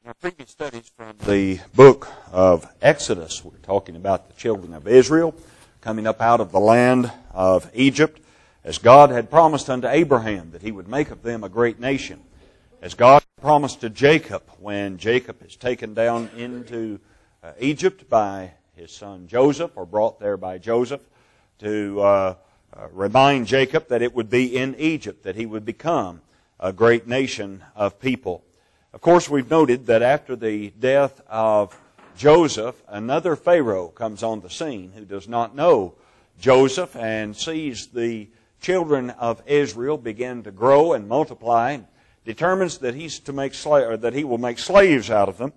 our previous studies from the book of Exodus, we're talking about the children of Israel coming up out of the land of Egypt, as God had promised unto Abraham that he would make of them a great nation. As God promised to Jacob when Jacob is taken down into Egypt by his son Joseph, or brought there by Joseph, to remind Jacob that it would be in Egypt that he would become a great nation of people. Of course, we've noted that after the death of Joseph, another Pharaoh comes on the scene who does not know Joseph and sees the children of Israel begin to grow and multiply, determines that he will make slaves out of them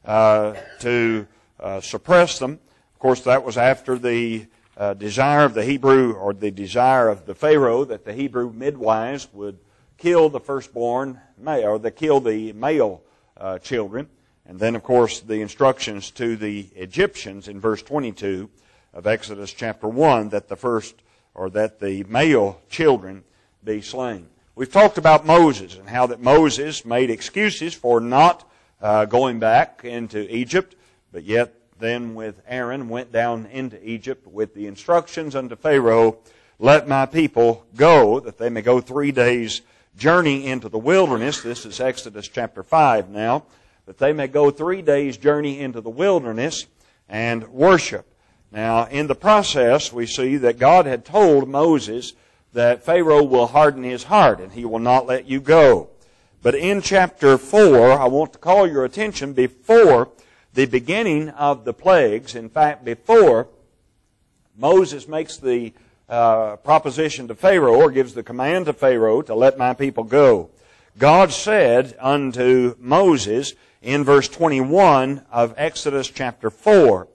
to suppress them. Of course, that was after the desire of the Hebrew, or the desire of the Pharaoh, that the Hebrew midwives would kill the firstborn male, or kill the male children. And then, of course, the instructions to the Egyptians in verse 22 of Exodus chapter 1 that the male children be slain. We've talked about Moses and how that Moses made excuses for not going back into Egypt, but yet then with Aaron went down into Egypt with the instructions unto Pharaoh, "Let my people go, that they may go 3 days journey into the wilderness." This is Exodus chapter 5 now. "That they may go 3 days journey into the wilderness and worship." Now, in the process, we see that God had told Moses that Pharaoh will harden his heart and he will not let you go. But in chapter 4, I want to call your attention before the beginning of the plagues. In fact, before Moses makes the proposition to Pharaoh, or gives the command to Pharaoh to let my people go, God said unto Moses in verse 21 of Exodus chapter 4,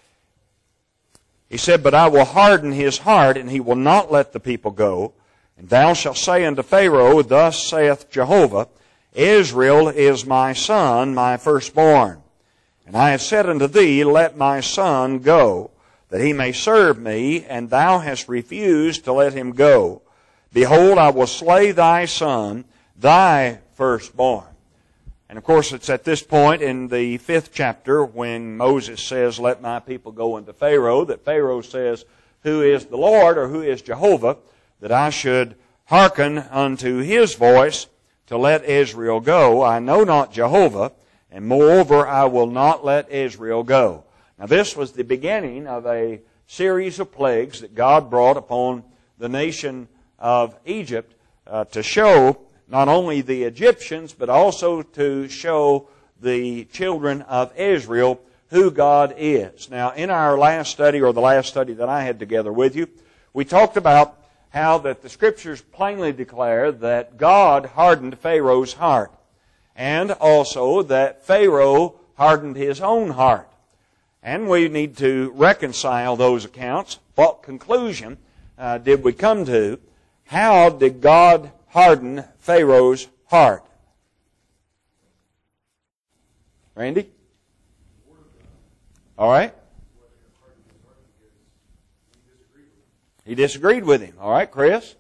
He said, "But I will harden his heart, and he will not let the people go. And thou shalt say unto Pharaoh, Thus saith Jehovah, Israel is my son, my firstborn. And I have said unto thee, Let my son go, that he may serve me, and thou hast refused to let him go. Behold, I will slay thy son, thy firstborn." And of course, it's at this point in the 5th chapter when Moses says, "Let my people go unto Pharaoh," that Pharaoh says, "Who is the Lord," or "Who is Jehovah, that I should hearken unto his voice to let Israel go? I know not Jehovah, and moreover I will not let Israel go." Now, this was the beginning of a series of plagues that God brought upon the nation of Egypt to show not only the Egyptians, but also to show the children of Israel who God is. Now, in our last study, or the last study that I had together with you, we talked about how that the Scriptures plainly declare that God hardened Pharaoh's heart, and also that Pharaoh hardened his own heart. And we need to reconcile those accounts. What conclusion did we come to? How did God harden Pharaoh's heart? Randy? All right. He disagreed with him. All right, Chris?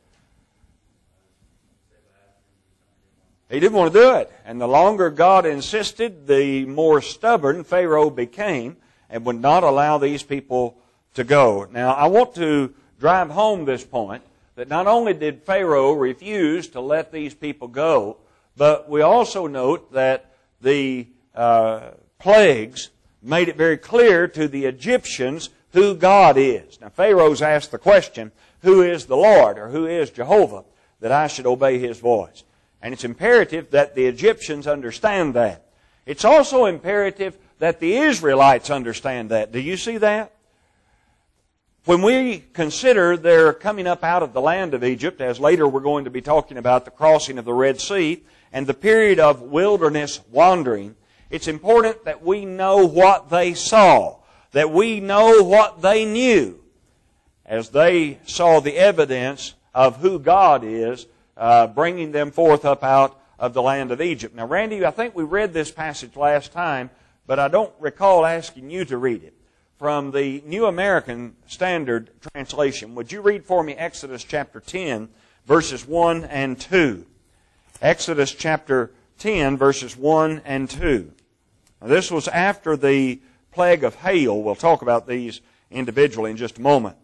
He didn't want to do it. And the longer God insisted, the more stubborn Pharaoh became and would not allow these people to go. Now, I want to drive home this point, that not only did Pharaoh refuse to let these people go, but we also note that the plagues made it very clear to the Egyptians who God is. Now, Pharaoh's asked the question, "Who is the Lord," or "Who is Jehovah, that I should obey his voice?" And it's imperative that the Egyptians understand that. It's also imperative that the Israelites understand that. Do you see that? When we consider their coming up out of the land of Egypt, as later we're going to be talking about the crossing of the Red Sea and the period of wilderness wandering, it's important that we know what they saw, that we know what they knew, as they saw the evidence of who God is, bringing them forth up out of the land of Egypt. Now, Randy, I think we read this passage last time, but I don't recall asking you to read it. From the New American Standard Translation, would you read for me Exodus chapter 10, verses 1 and 2? Exodus chapter 10, verses 1 and 2. Now, this was after the plague of hail. We'll talk about these individually in just a moment.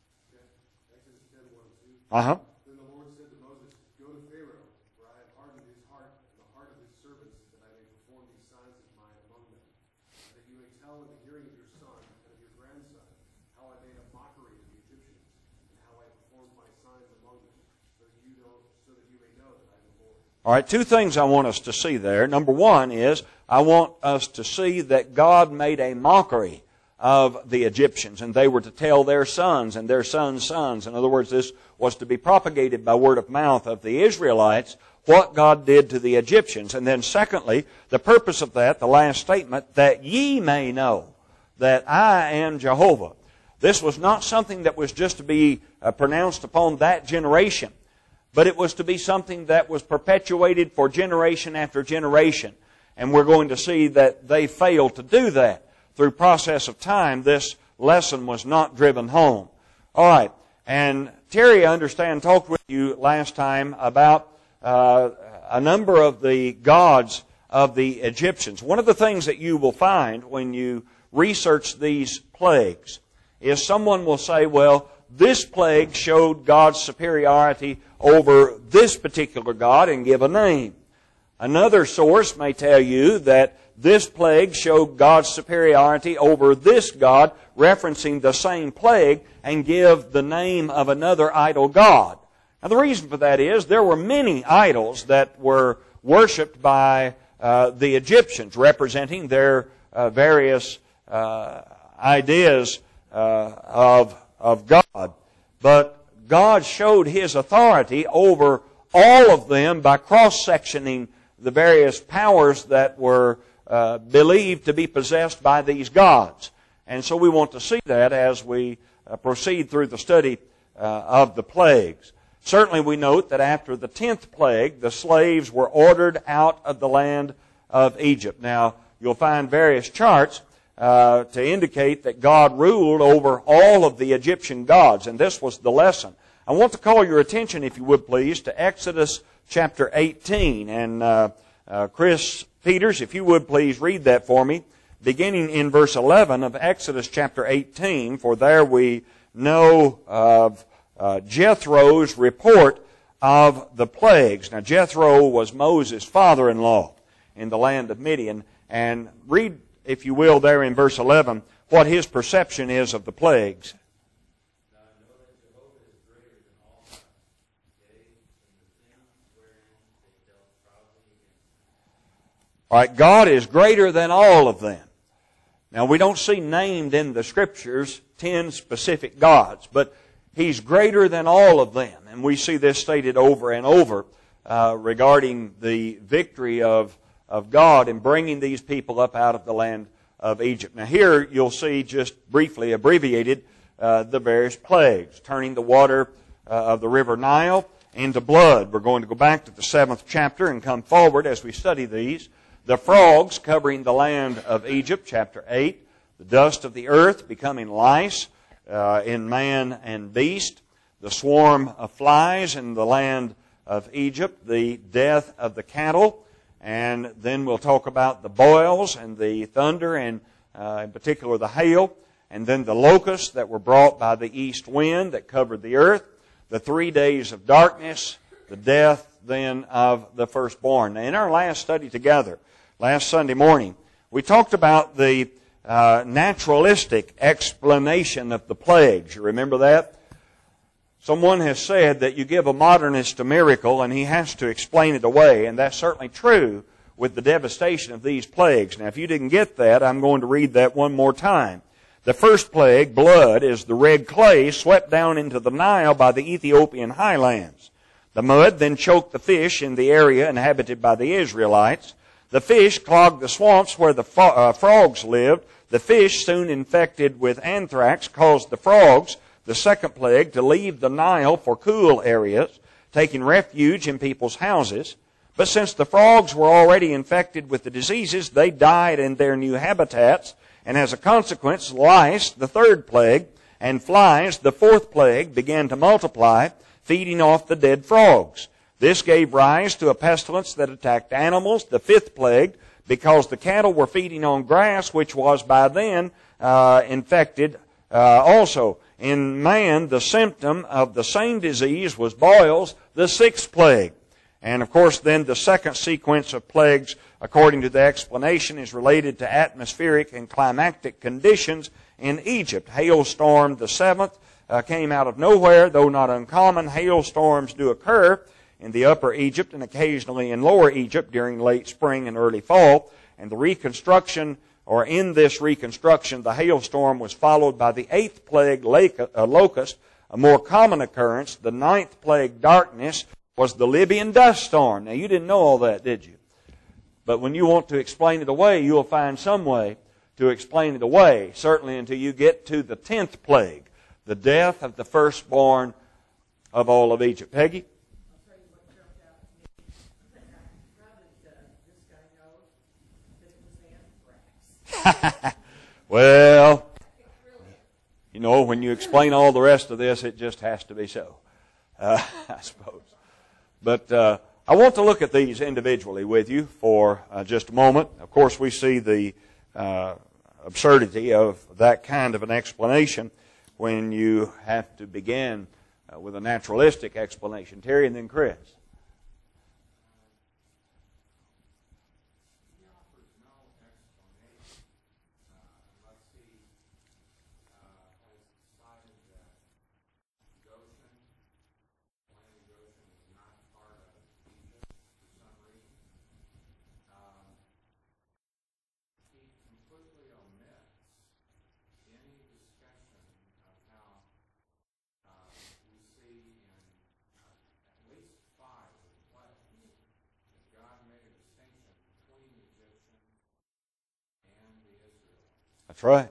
Uh-huh. Then the Lord said to Moses, "Go to Pharaoh, for I have hardened his heart and the heart of his servants, that I may perform these signs of mine among them, that you may tell in the hearing of your son and of your grandson how I made a mockery of the Egyptians, and how I performed my signs among them, so that you may know that I am the Lord." All right, two things I want us to see there. Number one is I want us to see that God made a mockery of the Egyptians, and they were to tell their sons and their sons' sons. In other words, this was to be propagated by word of mouth of the Israelites, what God did to the Egyptians. And then secondly, the purpose of that, the last statement, that ye may know that I am Jehovah. This was not something that was just to be pronounced upon that generation, but it was to be something that was perpetuated for generation after generation. And we're going to see that they failed to do that. Through process of time, this lesson was not driven home. All right. And Terry, I understand, talked with you last time about a number of the gods of the Egyptians. One of the things that you will find when you research these plagues is someone will say, well, this plague showed God's superiority over this particular god and give a name. Another source may tell you that this plague showed God's superiority over this god, referencing the same plague, and give the name of another idol god. Now the reason for that is there were many idols that were worshipped by the Egyptians, representing their various ideas of God. But God showed His authority over all of them by cross-sectioning the various powers that were believed to be possessed by these gods. And so we want to see that as we proceed through the study of the plagues. Certainly we note that after the 10th plague, the slaves were ordered out of the land of Egypt. Now, you'll find various charts to indicate that God ruled over all of the Egyptian gods, and this was the lesson. I want to call your attention, if you would please, to Exodus chapter 18. And Chris Peters, if you would please read that for me, beginning in verse 11 of Exodus chapter 18, for there we know of Jethro's report of the plagues. Now, Jethro was Moses' father-in-law in the land of Midian. And read, if you will, there in verse 11, what his perception is of the plagues. All right, God is greater than all of them. Now, we don't see named in the Scriptures 10 specific gods, but He's greater than all of them. And we see this stated over and over regarding the victory of God in bringing these people up out of the land of Egypt. Now, here you'll see, just briefly abbreviated, the various plagues, turning the water of the river Nile into blood. We're going to go back to the 7th chapter and come forward as we study these. The frogs covering the land of Egypt, chapter 8. The dust of the earth becoming lice in man and beast. The swarm of flies in the land of Egypt. The death of the cattle. And then we'll talk about the boils and the thunder and in particular the hail. And then the locusts that were brought by the east wind that covered the earth. The 3 days of darkness. The death then of the firstborn. Now, in our last study together, last Sunday morning, we talked about the naturalistic explanation of the plagues. You remember that? Someone has said that you give a modernist a miracle and he has to explain it away, and that's certainly true with the devastation of these plagues. Now, if you didn't get that, I'm going to read that one more time. The first plague, blood, is the red clay swept down into the Nile by the Ethiopian highlands. The mud then choked the fish in the area inhabited by the Israelites. The fish clogged the swamps where the frogs lived. The fish, soon infected with anthrax, caused the frogs, the second plague, to leave the Nile for cool areas, taking refuge in people's houses. But since the frogs were already infected with the diseases, they died in their new habitats. And as a consequence, lice, the third plague, and flies, the fourth plague, began to multiply, feeding off the dead frogs. This gave rise to a pestilence that attacked animals, the fifth plague, because the cattle were feeding on grass, which was by then infected also. In man, the symptom of the same disease was boils, the sixth plague. And of course, then the second sequence of plagues, according to the explanation, is related to atmospheric and climatic conditions in Egypt. Hailstorm, the seventh, came out of nowhere, though not uncommon. Hailstorms do occur in the upper Egypt and occasionally in lower Egypt during late spring and early fall. And the reconstruction, or in this reconstruction, the hailstorm was followed by the eighth plague, locust, a more common occurrence. The ninth plague, darkness, was the Libyan dust storm. Now, you didn't know all that, did you? But when you want to explain it away, you'll find some way to explain it away, certainly until you get to the 10th plague, the death of the firstborn of all of Egypt. Peggy? I'll tell you what jumped out to me. How did this guy know that it was anthrax? Well, you know, when you explain all the rest of this, it just has to be so, I suppose. But I want to look at these individually with you for just a moment. Of course, we see the absurdity of that kind of an explanation when you have to begin with a naturalistic explanation. Terry and then Chris. That's right.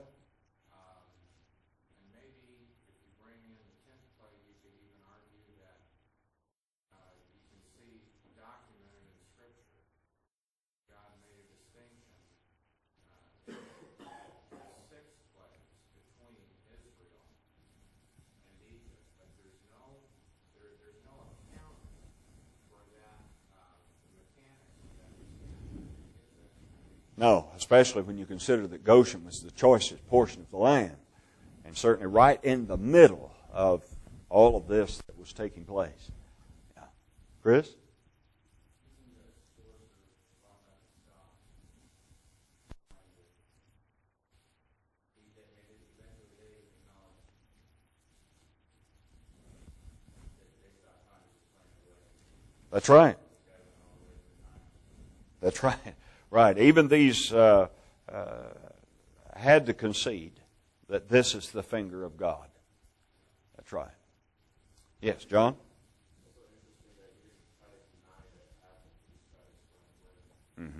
And maybe if you bring in the 10th plague, you could even argue that you can see documented in Scripture. God made a distinction in the 6th plague between Israel and Egypt, but there's no account for that, the mechanics of that distinction. No, especially when you consider that Goshen was the choicest portion of the land, and certainly right in the middle of all of this that was taking place. Yeah. Chris? That's right. That's right. Right. Even these had to concede that this is the finger of God. That's right. Yes, John? Mm-hmm.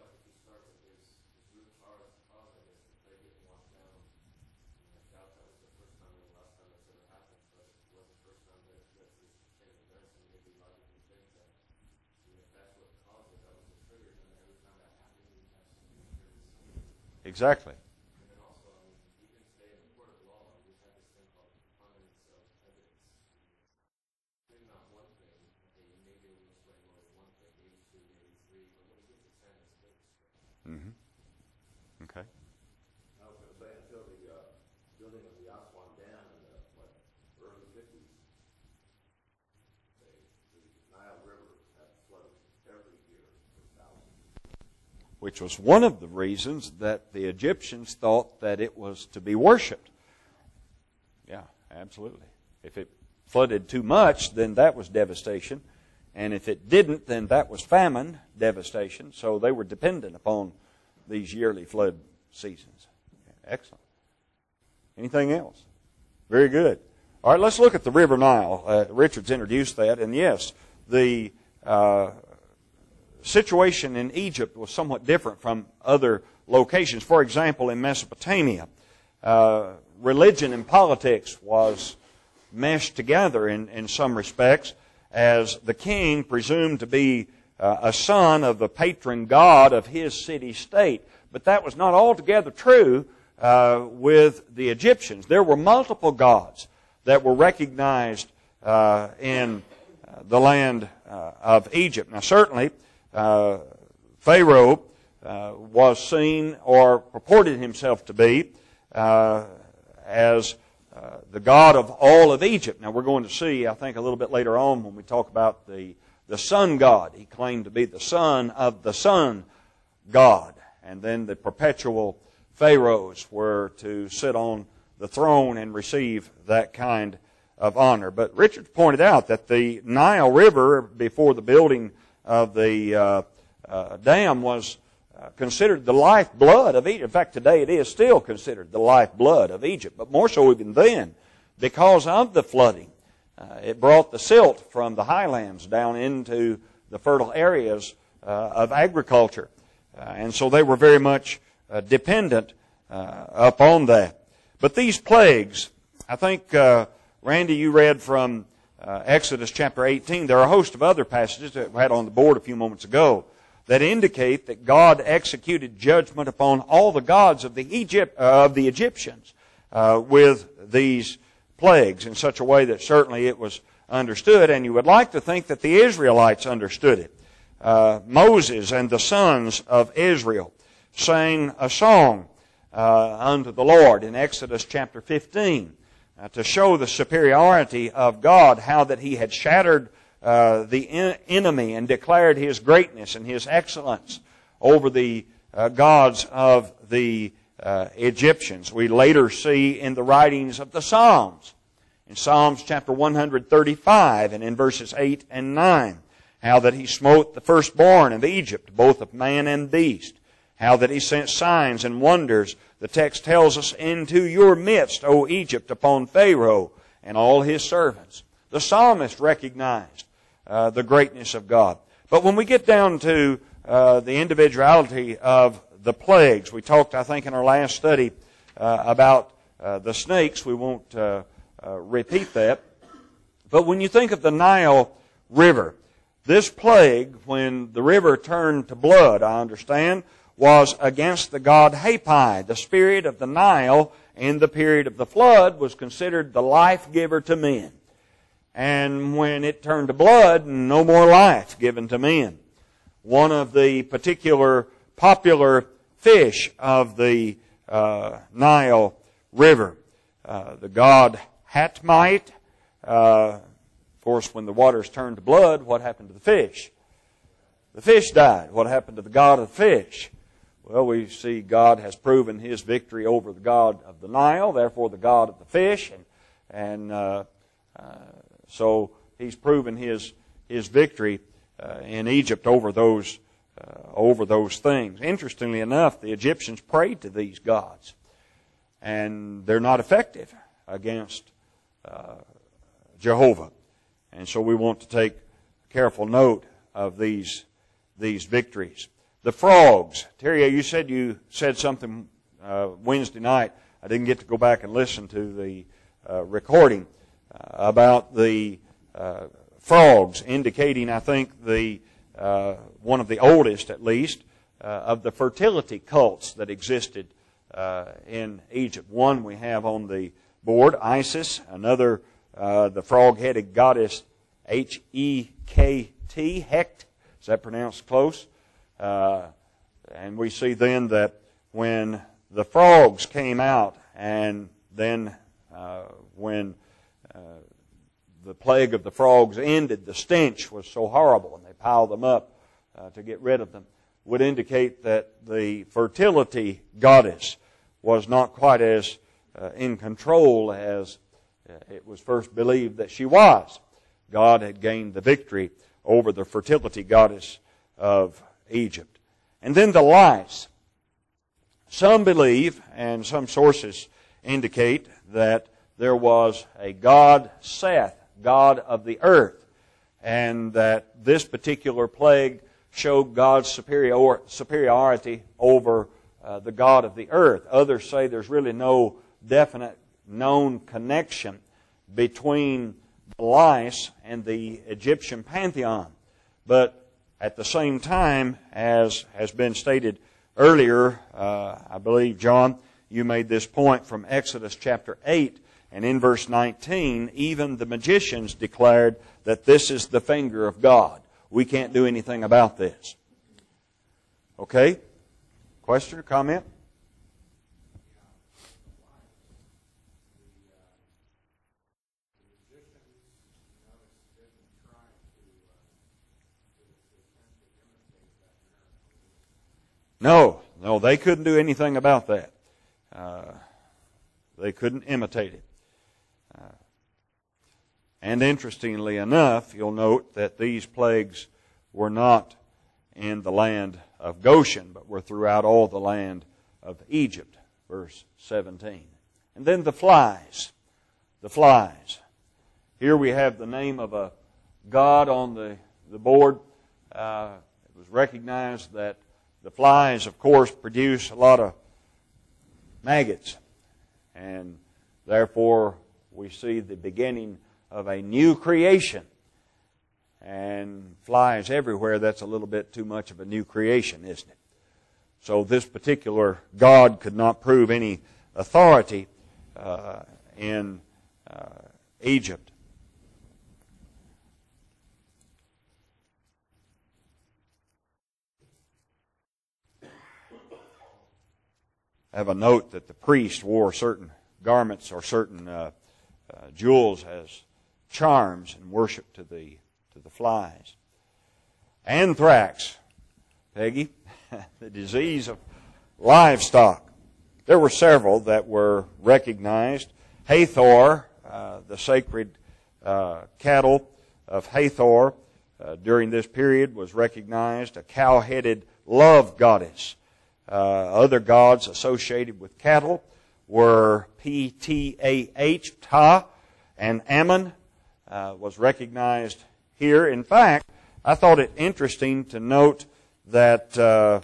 Exactly. And then also, even today in the court of law, we have this thing called preponderance of evidence. Maybe not one thing, okay, maybe in this way, well, one thing, maybe two, maybe three, but when you get to 10, it's big. Mm-hmm. Okay. I was going to say, until the building of the Aswan Dam in the early 50s, the Nile River had flooded every year for thousands. Which was one of the reasons that the Egyptians thought that it was to be worshipped. Yeah, absolutely. If it flooded too much, then that was devastation. And if it didn't, then that was famine, devastation. So they were dependent upon these yearly flood seasons. Excellent. Anything else? Very good. All right, let's look at the River Nile. Richard's introduced that. And yes, the situation in Egypt was somewhat different from other locations. For example, in Mesopotamia, religion and politics was meshed together in some respects, as the king presumed to be a son of the patron god of his city-state. But that was not altogether true with the Egyptians. There were multiple gods that were recognized in the land of Egypt. Now, certainly, Pharaoh was seen or purported himself to be as the god of all of Egypt. Now we're going to see, I think, a little bit later on when we talk about the sun god. He claimed to be the son of the sun god. And then the perpetual pharaohs were to sit on the throne and receive that kind of honor. But Richard pointed out that the Nile River, before the building of the dam, was considered the lifeblood of Egypt. In fact, today it is still considered the lifeblood of Egypt, but more so even then because of the flooding. It brought the silt from the highlands down into the fertile areas of agriculture. And so they were very much dependent upon that. But these plagues, I think, Randy, you read from Exodus chapter 18. There are a host of other passages that we had on the board a few moments ago that indicate that God executed judgment upon all the gods of the Egyptians with these plagues in such a way that certainly it was understood, and you would like to think that the Israelites understood it. Moses and the sons of Israel sang a song unto the Lord in Exodus chapter 15 to show the superiority of God, how that He had shattered the enemy and declared His greatness and His excellence over the gods of the Egyptians. We later see in the writings of the Psalms, in Psalms chapter 135 and in verses 8 and 9, how that He smote the firstborn of Egypt, both of man and beast, how that He sent signs and wonders. The text tells us, into your midst, O Egypt, upon Pharaoh and all his servants. The psalmist recognized the greatness of God. But when we get down to the individuality of the plagues, we talked, I think, in our last study about the snakes. We won't repeat that. But when you think of the Nile River, this plague, when the river turned to blood, I understand, was against the god Hapi. The spirit of the Nile in the period of the flood was considered the life giver to men. And when it turned to blood, no more life given to men. One of the particular popular fish of the Nile River, the god Hatmite. Of course, when the waters turned to blood, what happened to the fish? The fish died. What happened to the god of the fish? Well, we see God has proven His victory over the god of the Nile, therefore the god of the fish, and so He's proven His victory in Egypt over those things. Interestingly enough, the Egyptians prayed to these gods, and they're not effective against Jehovah. And so we want to take careful note of these victories. The frogs. Terry, you said something Wednesday night. I didn't get to go back and listen to the recording about the frogs, indicating, I think, the one of the oldest, at least, of the fertility cults that existed in Egypt. One we have on the board, Isis. Another, the frog-headed goddess Hekt. Hecht. Is that pronounced close? And we see then that when the frogs came out, and then when the plague of the frogs ended, the stench was so horrible, and they piled them up to get rid of them, would indicate that the fertility goddess was not quite as in control as it was first believed that she was. God had gained the victory over the fertility goddess of Egypt. And then the lice. Some believe, and some sources indicate, that there was a god Seth, god of the earth, and that this particular plague showed God's superiority over the god of the earth. Others say there's really no definite known connection between the lice and the Egyptian pantheon. But at the same time, as has been stated earlier, I believe, John, you made this point from Exodus chapter 8, and in verse 19, even the magicians declared that this is the finger of God. We can't do anything about this. Okay? Question or comment? No, they couldn't do anything about that. They couldn't imitate it. And interestingly enough, you'll note that these plagues were not in the land of Goshen, but were throughout all the land of Egypt, verse 17. And then the flies. The flies. Here we have the name of a god on the board. It was recognized that the flies, of course, produce a lot of maggots. And therefore, we see the beginning of a new creation. And flies everywhere, that's a little bit too much of a new creation, isn't it? So this particular god could not prove any authority in Egypt. I have a note that the priest wore certain garments or certain jewels as charms and worship to the flies. Anthrax, Peggy, the disease of livestock. There were several that were recognized. Hathor, the sacred cattle of Hathor during this period was recognized, a cow-headed love goddess. Other gods associated with cattle were Ptah, Ptah, and Ammon was recognized here. In fact, I thought it interesting to note that the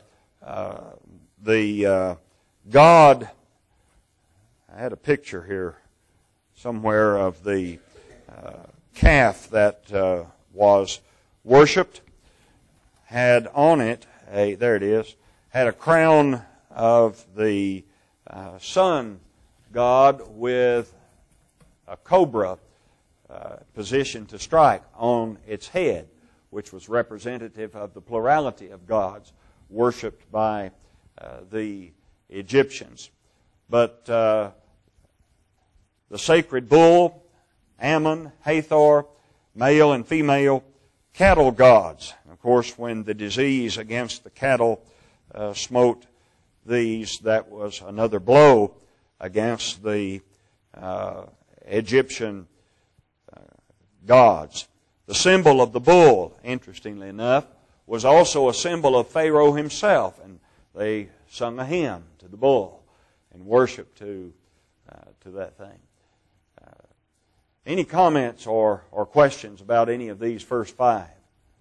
god, I had a picture here somewhere of the calf that was worshipped, had on it there it is, had a crown of the sun god with a cobra positioned to strike on its head, which was representative of the plurality of gods worshipped by the Egyptians. But the sacred bull, Ammon, Hathor, male and female, cattle gods. Of course, when the disease against the cattle smote these, that was another blow against the Egyptian gods. The symbol of the bull, interestingly enough, was also a symbol of Pharaoh himself, and they sung a hymn to the bull and worship to that thing. Any comments or questions about any of these first five?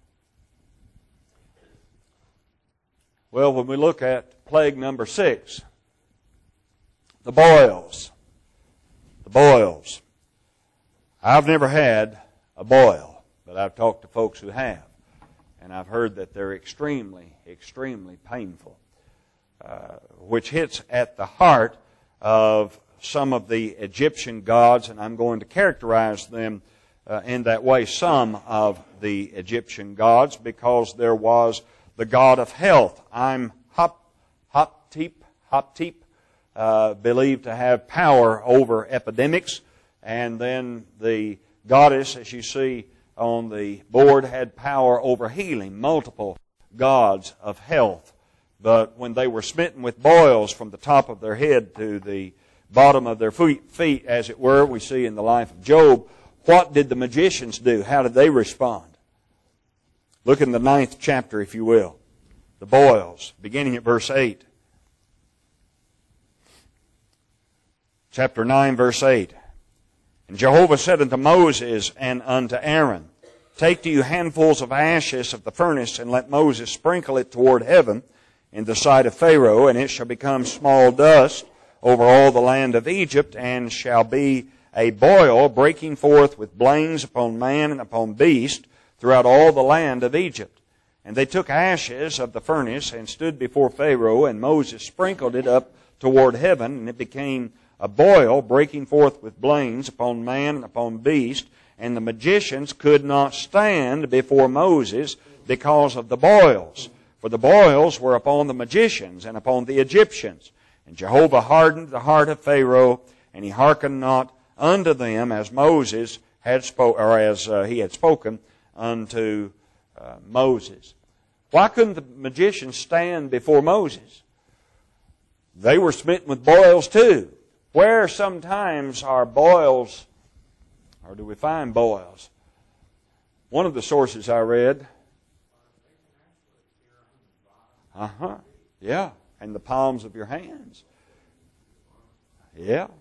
Well, when we look at plague number 6, the boils. The boils. I've never had a boil, but I've talked to folks who have, and I've heard that they're extremely, extremely painful, which hits at the heart of some of the Egyptian gods, and I'm going to characterize them in that way, some of the Egyptian gods, because there was the god of health. I'm Hoptep, believed to have power over epidemics, and then the goddess, as you see on the board, had power over healing, multiple gods of health. But when they were smitten with boils from the top of their head to the bottom of their feet, as it were, we see in the life of Job, what did the magicians do? How did they respond? Look in the 9th chapter, if you will. The boils, beginning at verse 8. Chapter 9, verse 8. And Jehovah said unto Moses and unto Aaron, Take to you handfuls of ashes of the furnace, and let Moses sprinkle it toward heaven in the sight of Pharaoh, and it shall become small dust over all the land of Egypt, and shall be a boil breaking forth with blains upon man and upon beast throughout all the land of Egypt. And they took ashes of the furnace and stood before Pharaoh, and Moses sprinkled it up toward heaven, and it became a boil breaking forth with blains upon man and upon beast. And the magicians could not stand before Moses because of the boils, For the boils were upon the magicians and upon the Egyptians. And Jehovah hardened the heart of Pharaoh, and he hearkened not unto them as Moses had he had spoken unto Moses. Why couldn't the magicians stand before Moses? They were smitten with boils too. Where sometimes are boils, or do we find boils? One of the sources I read, yeah, and the palms of your hands. Yeah.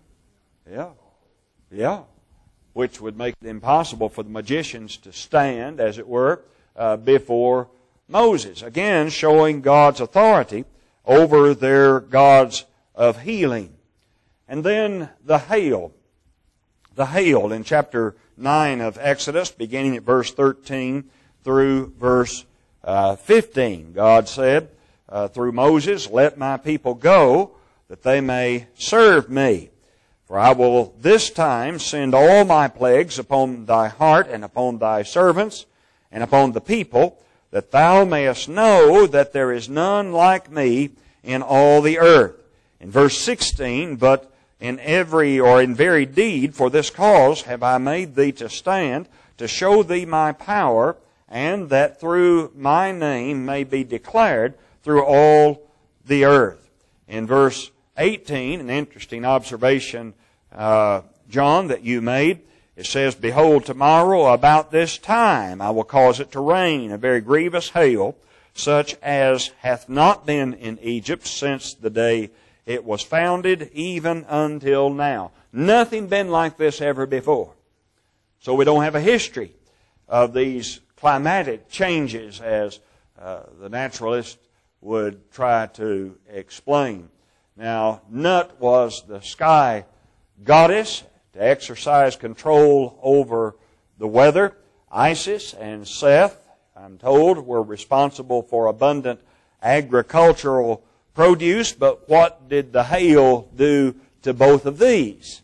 Which would make it impossible for the magicians to stand, as it were, before Moses. Again, showing God's authority over their gods of healing. And then the hail. The hail in chapter 9 of Exodus, beginning at verse 13 through verse 15. God said through Moses, "Let my people go, that they may serve me. For I will this time send all my plagues upon thy heart and upon thy servants and upon the people, that thou mayest know that there is none like me in all the earth." In verse 16, "But in very deed for this cause have I made thee to stand, to show thee my power, and that through my name may be declared through all the earth." In verse 18, an interesting observation, John, that you made. It says, "Behold, tomorrow about this time I will cause it to rain, a very grievous hail, such as hath not been in Egypt since the day it was founded, even until now." Nothing been like this ever before. So we don't have a history of these climatic changes as the naturalist would try to explain. Now, Nut was the sky goddess to exercise control over the weather. Isis and Seth, I'm told, were responsible for abundant agricultural produce, but what did the hail do to both of these?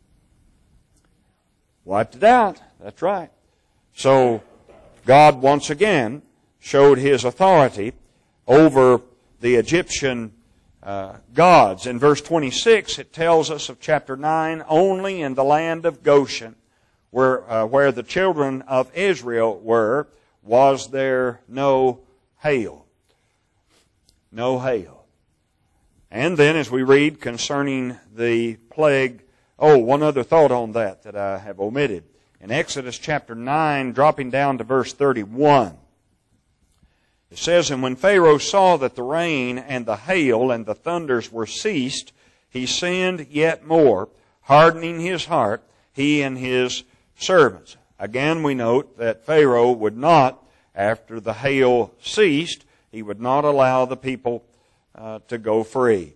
Wiped it out. That's right. So, God once again showed His authority over the Egyptian gods. In verse 26, it tells us of chapter 9, "Only in the land of Goshen, where the children of Israel were, was there no hail." No hail. And then as we read concerning the plague, one other thought on that I have omitted. In Exodus chapter 9, dropping down to verse 31, it says, "And when Pharaoh saw that the rain and the hail and the thunders were ceased, he sinned yet more, hardening his heart, he and his servants." Again, we note that Pharaoh would not, after the hail ceased, he would not allow the people to go free.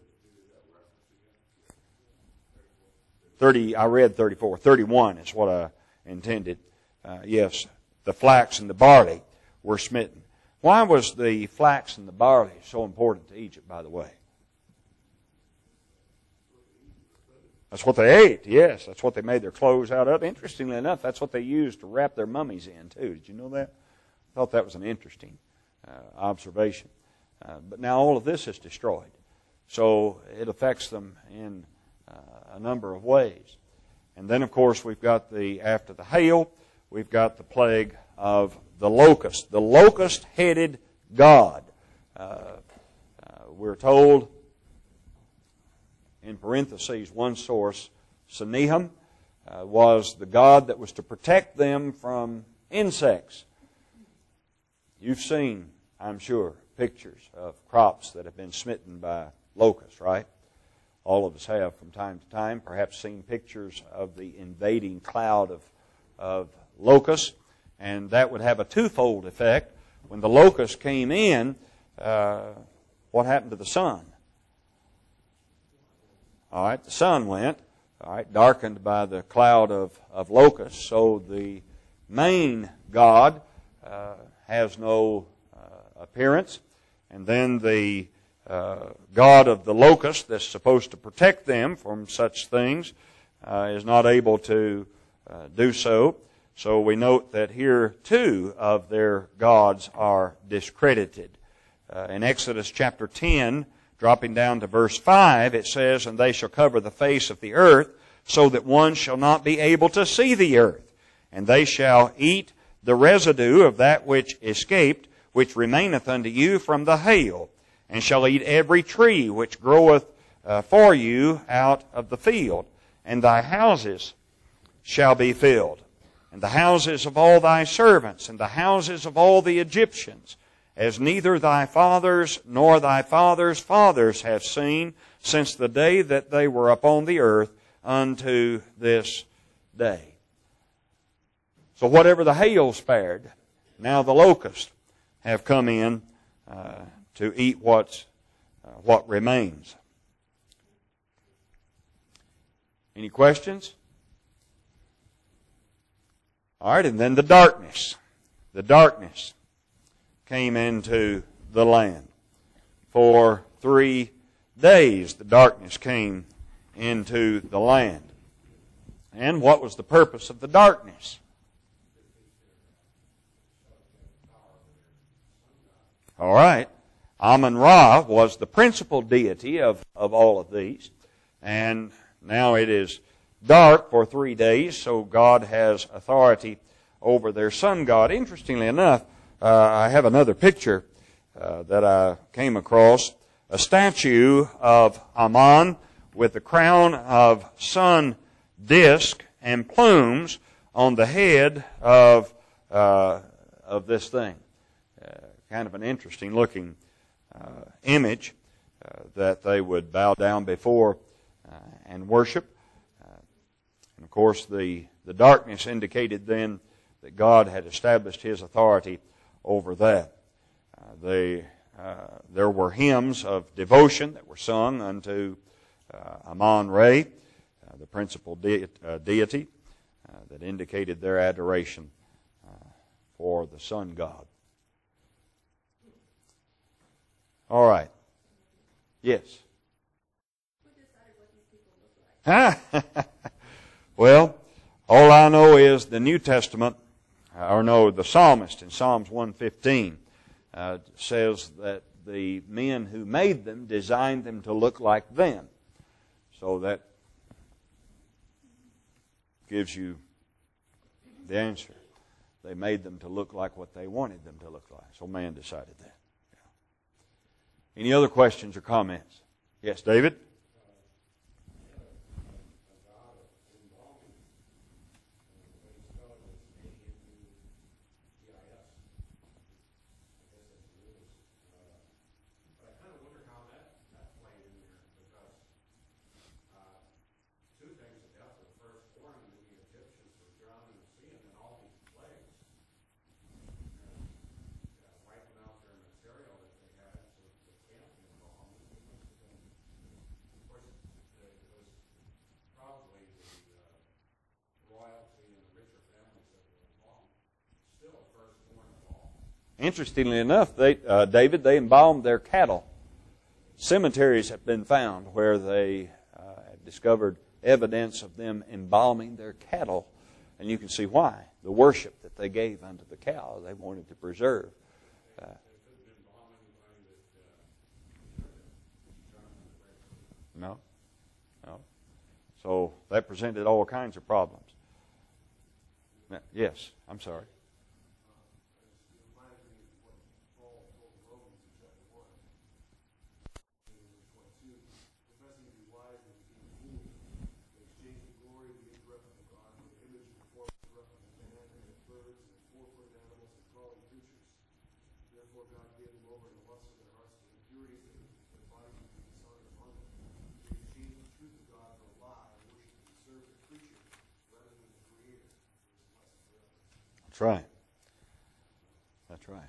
I read 34. 31 is what I intended. Yes, the flax and the barley were smitten. Why was the flax and the barley so important to Egypt, by the way? That's what they ate, yes. That's what they made their clothes out of. Interestingly enough, that's what they used to wrap their mummies in, too. Did you know that? I thought that was an interesting observation. But now all of this is destroyed. So it affects them in a number of ways. And then, of course, we've got after the hail, we've got the plague of the locust. The locust-headed god. We're told, in parentheses, one source, Sennacherib was the god that was to protect them from insects. You've seen, I'm sure, pictures of crops that have been smitten by locusts, right? All of us have from time to time perhaps seen pictures of the invading cloud of locusts, and that would have a twofold effect. When the locusts came in, what happened to the sun? All right, the sun went, all right, darkened by the cloud of locusts. So the main god has no appearance. And then the god of the locust that's supposed to protect them from such things is not able to do so. So we note that here two of their gods are discredited. in Exodus chapter 10, dropping down to verse 5, it says, "And they shall cover the face of the earth, so that one shall not be able to see the earth. And they shall eat the residue of that which escaped, which remaineth unto you from the hail, and shall eat every tree which groweth for you out of the field. And thy houses shall be filled, and the houses of all thy servants, and the houses of all the Egyptians, as neither thy fathers nor thy fathers' fathers have seen, since the day that they were upon the earth unto this day." So whatever the hail spared, now the locusts have come in to eat what remains. Any questions? All right, and then the darkness. The darkness came into the land. For 3 days the darkness came into the land. And what was the purpose of the darkness? All right. Amun-Ra was the principal deity of all of these. And now it is dark for 3 days, so God has authority over their sun god. Interestingly enough, I have another picture that I came across. A statue of Amun with a crown of sun disk and plumes on the head of this thing. Kind of an interesting looking image that they would bow down before and worship. And of course, the darkness indicated then that God had established His authority over that. There were hymns of devotion that were sung unto Amun-Ra, the principal deity, that indicated their adoration for the sun god. All right. Yes. Who decided what these people look like? Well, all I know is the New Testament, the psalmist in Psalms 115 says that the men who made them designed them to look like them. So that gives you the answer. They made them to look like what they wanted them to look like. So man decided that. Yeah. Any other questions or comments? Yes, David? Interestingly enough, David, they embalmed their cattle. Cemeteries have been found where they have discovered evidence of them embalming their cattle. And you can see why. The worship that they gave unto the cow, they wanted to preserve. No. So that presented all kinds of problems. Yes, I'm sorry. That's right. That's right.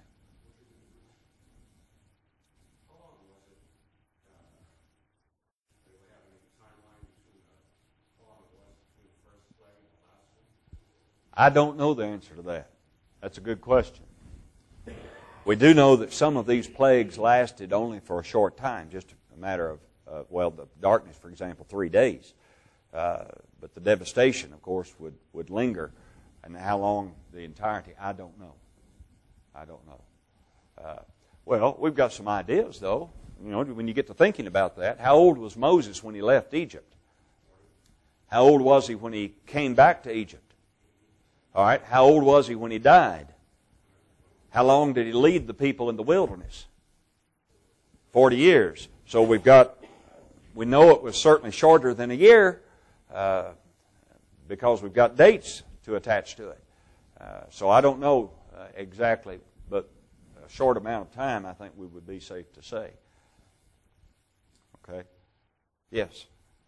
I don't know the answer to that. That's a good question. We do know that some of these plagues lasted only for a short time, just a matter of, the darkness, for example, 3 days. But the devastation, of course, would linger. And how long the entirety, I don't know. Well, we've got some ideas, though. You know, when you get to thinking about that, how old was Moses when he left Egypt? How old was he when he came back to Egypt? All right, how old was he when he died? How long did he lead the people in the wilderness? 40 years. So we know it was certainly shorter than a year because we've got dates to attach to it. So I don't know exactly, but a short amount of time I think we would be safe to say. Okay? Yes?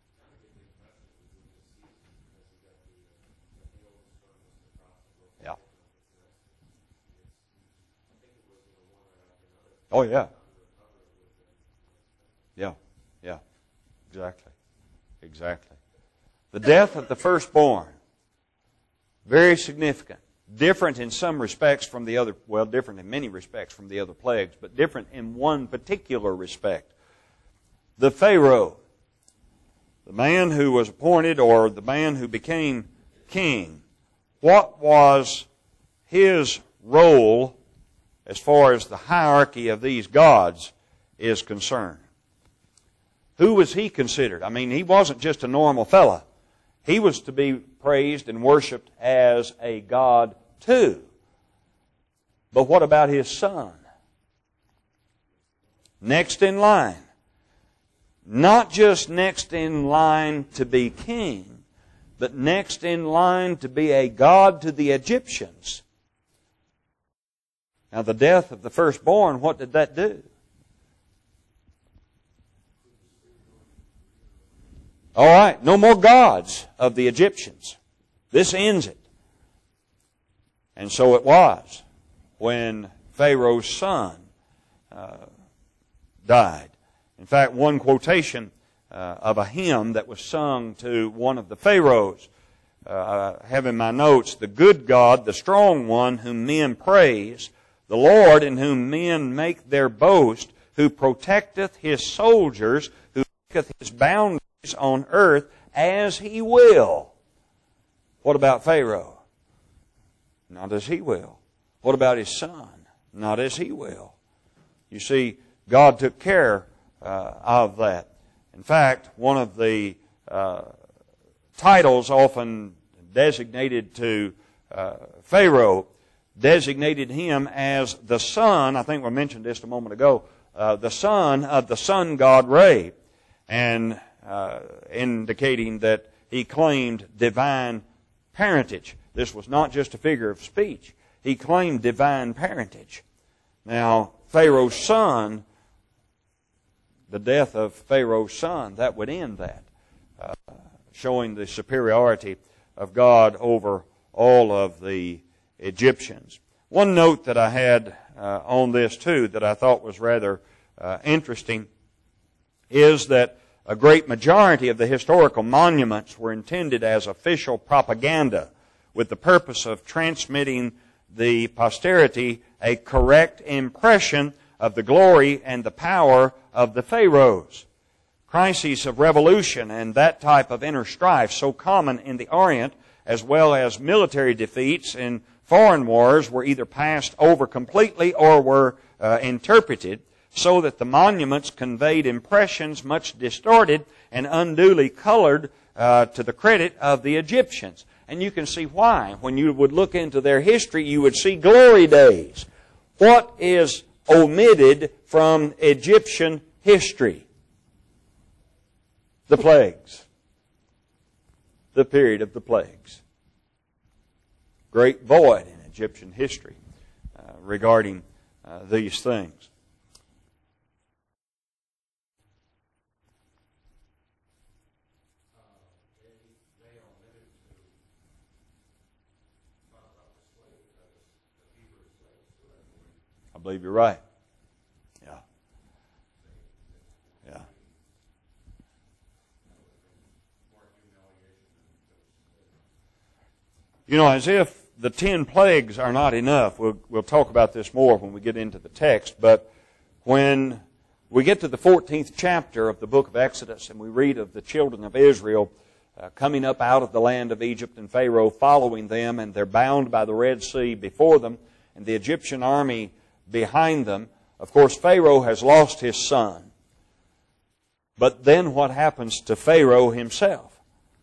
Yeah. Oh, yeah. Yeah, yeah, exactly, exactly. The death of the firstborn, very significant. Different in some respects from the other, well, different in many respects from the other plagues, but different in one particular respect. The Pharaoh, the man who was appointed or the man who became king, what was his role as far as the hierarchy of these gods is concerned? Who was he considered? I mean, he wasn't just a normal fella. He was to be praised and worshiped as a god too. But what about his son? Next in line. Not just next in line to be king, but next in line to be a god to the Egyptians. Now, the death of the firstborn, what did that do? All right, no more gods of the Egyptians. This ends it. And so it was when Pharaoh's son died. In fact, one quotation of a hymn that was sung to one of the pharaohs, I have in my notes, "The good God, the strong one, whom men praise, the Lord in whom men make their boast, who protecteth his soldiers, who maketh his boundaries on earth as he will." What about Pharaoh? Not as he will. What about his son? Not as he will. You see, God took care of that. In fact, one of the titles often designated to Pharaoh designated him as the son, I think we mentioned this a moment ago, the son of the sun god Re, and indicating that he claimed divine parentage. This was not just a figure of speech. He claimed divine parentage. Now, Pharaoh's son, the death of Pharaoh's son, that would end that, showing the superiority of God over all of the Egyptians. One note that I had on this too that I thought was rather interesting is that a great majority of the historical monuments were intended as official propaganda with the purpose of transmitting the posterity a correct impression of the glory and the power of the pharaohs. Crises of revolution and that type of inner strife, so common in the Orient, as well as military defeats in foreign wars, were either passed over completely or were interpreted so that the monuments conveyed impressions much distorted and unduly colored to the credit of the Egyptians. And you can see why. When you would look into their history, you would see glory days. What is omitted from Egyptian history? The plagues. The period of the plagues. Great void in Egyptian history regarding these things. I believe you're right. Yeah. Yeah. You know, as if the 10 plagues are not enough. We'll talk about this more when we get into the text. But when we get to the 14th chapter of the book of Exodus and we read of the children of Israel coming up out of the land of Egypt and Pharaoh following them, and they're bound by the Red Sea before them and the Egyptian army behind them, Of course, Pharaoh has lost his son. But then what happens to Pharaoh himself?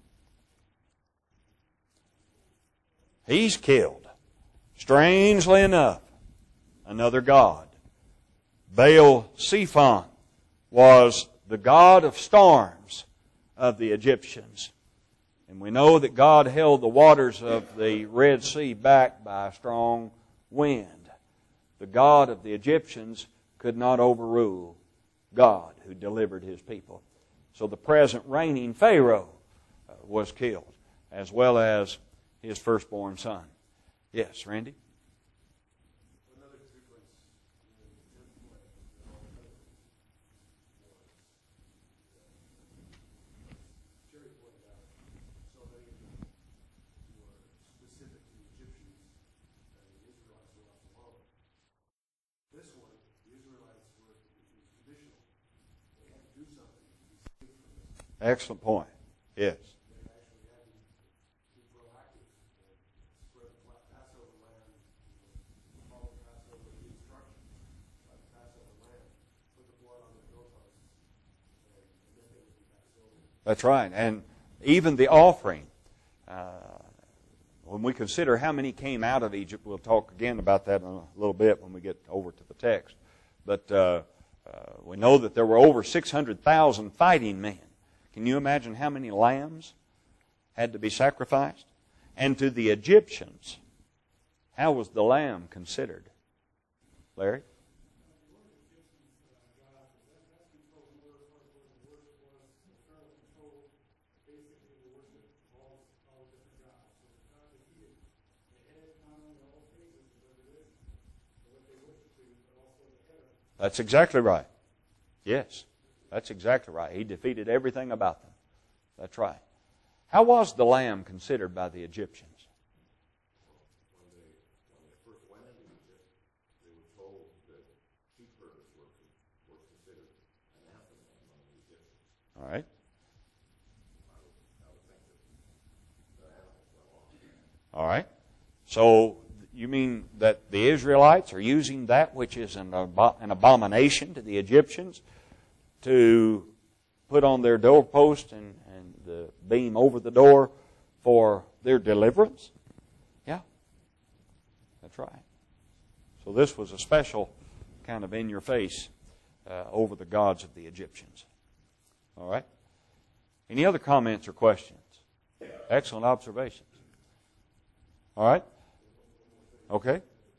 He's killed. Strangely enough, another god. Baal-zephon was the god of storms of the Egyptians. And we know that God held the waters of the Red Sea back by a strong wind. The God of the Egyptians could not overrule God who delivered His people. So the present reigning Pharaoh was killed, as well as his firstborn son. Yes, Randy? Another difference in the 10th plague than all the others was, Jerry pointed out, so many of them were specific to the Egyptians, and the Israelites were left alone. This one, the Israelites were conditional. They had to do something to be saved from this. Excellent point. Yes. They actually had to be proactive and spread the Passover lamb, follow Passover instructions by the Passover lamb, put the blood on the doorposts, and then they would be passed over. That's right. And even the offering, when we consider how many came out of Egypt, we'll talk again about that in a little bit when we get over to the text. But we know that there were over 600,000 fighting men. Can you imagine how many lambs had to be sacrificed? And to the Egyptians, how was the lamb considered? Larry? That's exactly right. Yes, that's exactly right. He defeated everything about them. That's right. How was the lamb considered by the Egyptians? When they first went into Egypt, they were told that sheep herders were considered anathema among the Egyptians. All right. I would think that the animals went along. All right. So you mean that the Israelites are using that which is an abomination to the Egyptians to put on their doorpost and the beam over the door for their deliverance? Yeah. That's right. So this was a special kind of in-your-face over the gods of the Egyptians. All right. Any other comments or questions? Excellent observations. All right. Okay.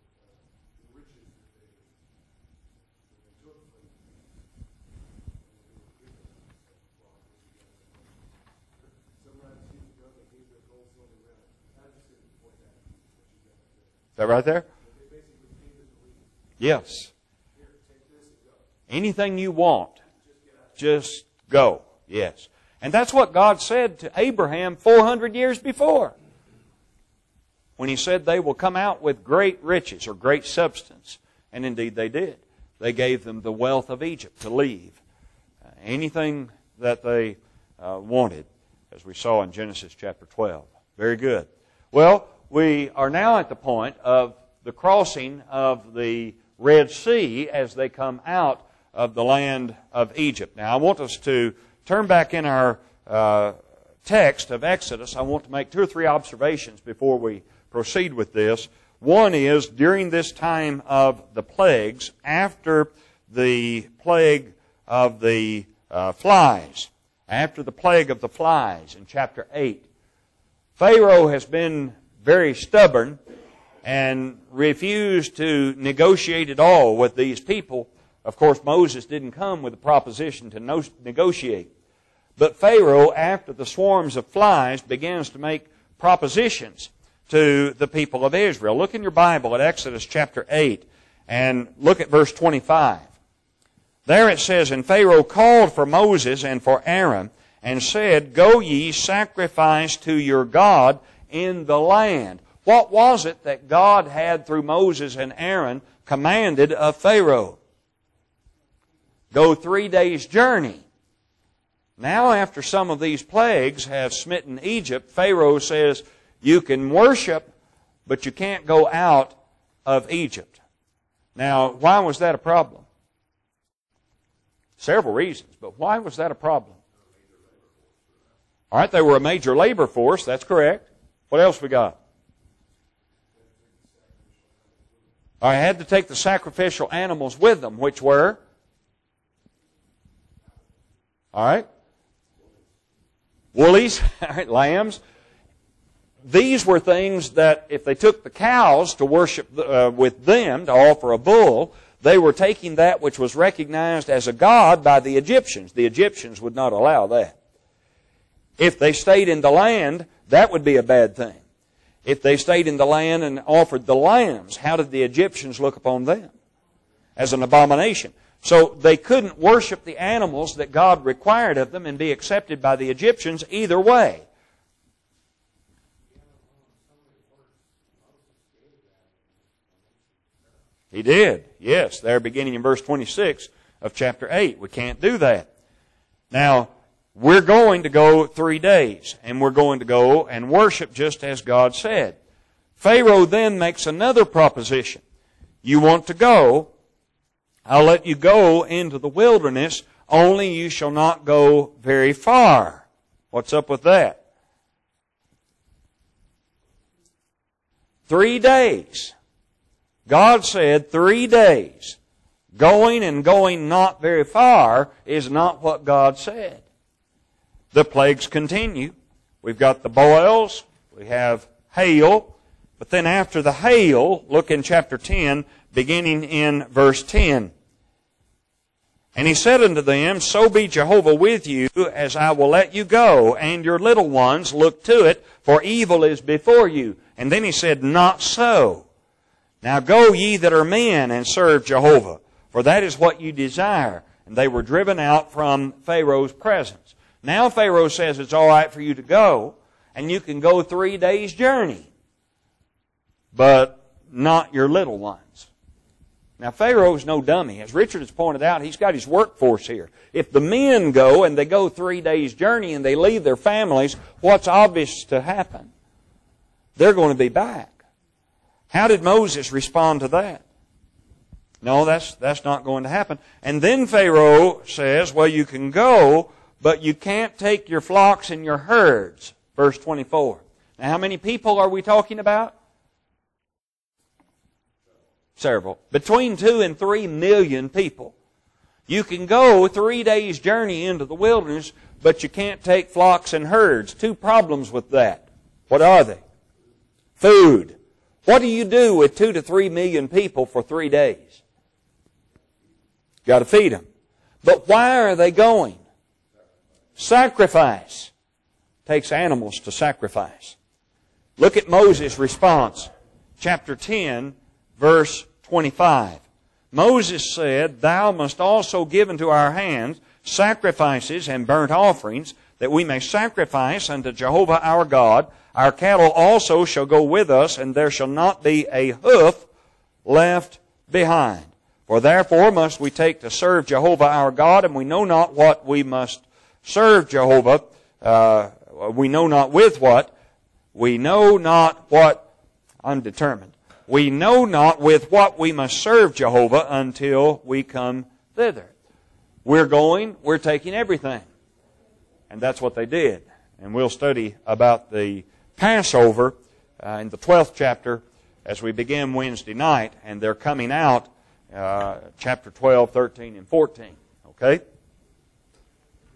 Is that right there? Yes. Anything you want, just go. Yes. And that's what God said to Abraham 400 years before, when He said they will come out with great riches or great substance. And indeed they did. They gave them the wealth of Egypt to leave. Anything that they wanted, as we saw in Genesis chapter 12. Very good. Well, we are now at the point of the crossing of the Red Sea as they come out of the land of Egypt. Now, I want us to turn back in our text of Exodus. I want to make 2 or 3 observations before we proceed with this. One is, during this time of the plagues, after the plague of the flies, after the plague of the flies in chapter 8, Pharaoh has been very stubborn and refused to negotiate at all with these people. Of course, Moses didn't come with a proposition to negotiate. But Pharaoh, after the swarms of flies, begins to make propositions to the people of Israel. Look in your Bible at Exodus chapter 8 and look at verse 25. There it says, "And Pharaoh called for Moses and for Aaron and said, Go ye, sacrifice to your God in the land." What was it that God had through Moses and Aaron commanded of Pharaoh? Go 3 days' journey. Now, after some of these plagues have smitten Egypt, Pharaoh says, you can worship, but you can't go out of Egypt. Now, why was that a problem? Several reasons. But why was that a problem? All right, they were a major labor force. That's correct. What else we got? I had to take the sacrificial animals with them, which were? All right. Woolies, lambs. These were things that if they took the cows to worship with them, to offer a bull, they were taking that which was recognized as a god by the Egyptians. The Egyptians would not allow that. If they stayed in the land, that would be a bad thing. If they stayed in the land and offered the lambs, how did the Egyptians look upon them? As an abomination. So they couldn't worship the animals that God required of them and be accepted by the Egyptians either way. He did, yes. There beginning in verse 26 of chapter 8. We can't do that. Now, we're going to go 3 days, and we're going to go and worship just as God said. Pharaoh then makes another proposition. You want to go, I'll let you go into the wilderness, only you shall not go very far. What's up with that? 3 days. God said 3 days. Going and going not very far is not what God said. The plagues continue. We've got the boils. We have hail. But then after the hail, look in chapter 10, beginning in verse 10. And he said unto them, So be Jehovah with you, as I will let you go, and your little ones look to it, for evil is before you. And then he said, Not so. Now go ye that are men, and serve Jehovah, for that is what you desire. And they were driven out from Pharaoh's presence. Now Pharaoh says it's all right for you to go, and you can go 3 days' journey, but not your little ones. Now Pharaoh's no dummy. As Richard has pointed out, he's got his workforce here. If the men go and they go 3 days' journey and they leave their families, what's obvious to happen? They're going to be back. How did Moses respond to that? No, that's not going to happen. And then Pharaoh says, well, you can go, but you can't take your flocks and your herds. Verse 24. Now, how many people are we talking about? Several. Between 2 and 3 million people. You can go 3 days' journey into the wilderness, but you can't take flocks and herds. 2 problems with that. What are they? Food. What do you do with 2 to 3 million people for 3 days? Got to feed them. But why are they going? Sacrifice. Takes animals to sacrifice. Look at Moses' response. Chapter 10, verse 25. Moses said, Thou must also give into our hands sacrifices and burnt offerings, that we may sacrifice unto Jehovah our God. Our cattle also shall go with us, and there shall not be a hoof left behind. For therefore must we take to serve Jehovah our God, and we know not what we must serve Jehovah. We know not with what. We know not what. Undetermined. We know not with what we must serve Jehovah until we come thither. We're going, we're taking everything. And that's what they did. And we'll study about the Passover in the 12th chapter as we begin Wednesday night. And they're coming out, chapter 12, 13, and 14. Okay?